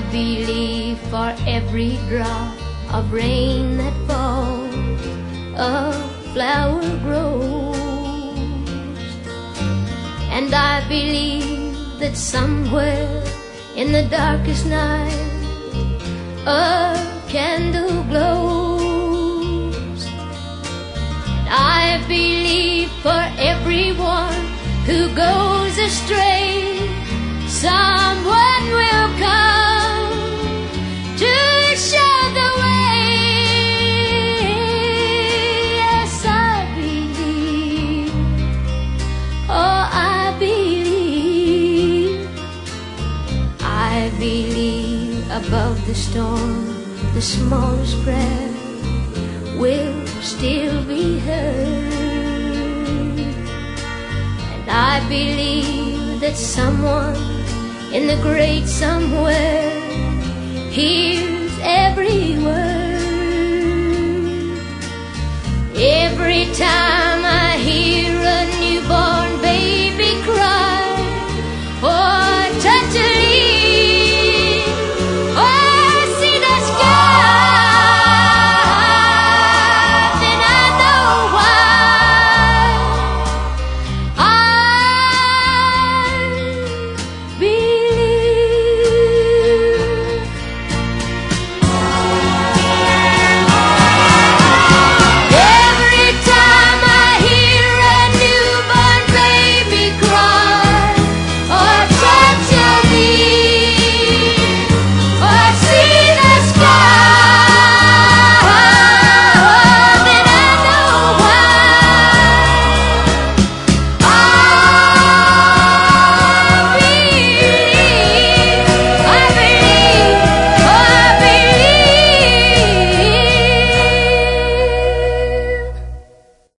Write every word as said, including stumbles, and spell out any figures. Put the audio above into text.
believe for every drop of rain that falls, a flower grows. And I believe that somewhere in the darkest night a candle glows. And I believe for everyone who goes astray, someone will come to show the way. Yes, I believe. Oh, I believe. I believe above the storm, the smallest prayer will still be heard. And I believe that someone in the great somewhere hears every word. Every time